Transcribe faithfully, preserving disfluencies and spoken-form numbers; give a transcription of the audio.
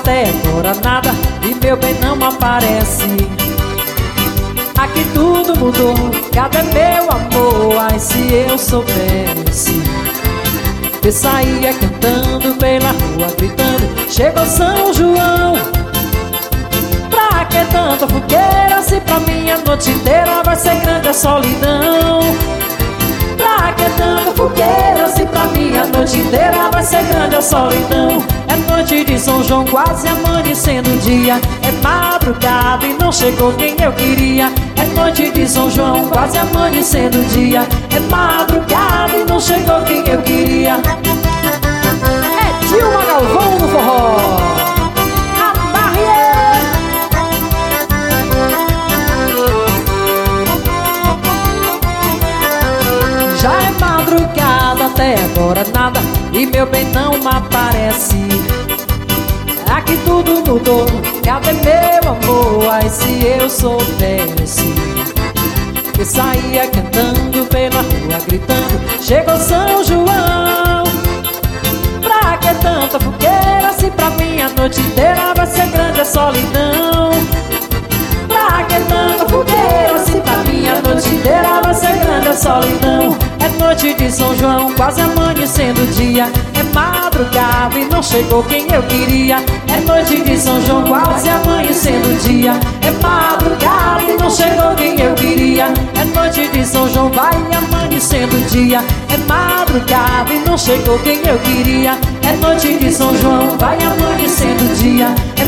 até agora nada, e meu bem não aparece. Aqui tudo mudou, cadê meu amor? Ai, se eu soubesse. Eu saía cantando pela rua, gritando, chegou São João. Pra que tanta fogueira, se pra mim a noite inteira vai ser grande a solidão? Pra que tanta fogueira, se pra mim a noite inteira vai ser grande a solidão? É noite de São João, quase amanhecendo o dia. É madrugada e não chegou quem eu queria. É noite de São João, quase amanhecendo o dia. É madrugada e não chegou quem eu queria. É Dilma Galvão no forró. Já é madrugada, até agora nada, e meu bem não aparece. Aqui tudo mudou, cadê meu amor? Ai, se eu soubesse. Eu saía cantando pela rua, gritando, chegou São João. Pra que tanta fogueira, se pra mim a noite inteira vai ser grande a solidão? Pra que tanta fogueira, se pra mim a noite inteira vai ser grande a solidão? É noite de São João, quase amanhecendo o dia. É madrugada e não chegou quem eu queria. É noite de São João, quase amanhecendo o dia. É madrugada e não chegou quem eu queria. É noite de São João, vai amanhecendo o dia. É madrugada e não chegou quem eu queria. É noite de São João, vai amanhecendo o dia.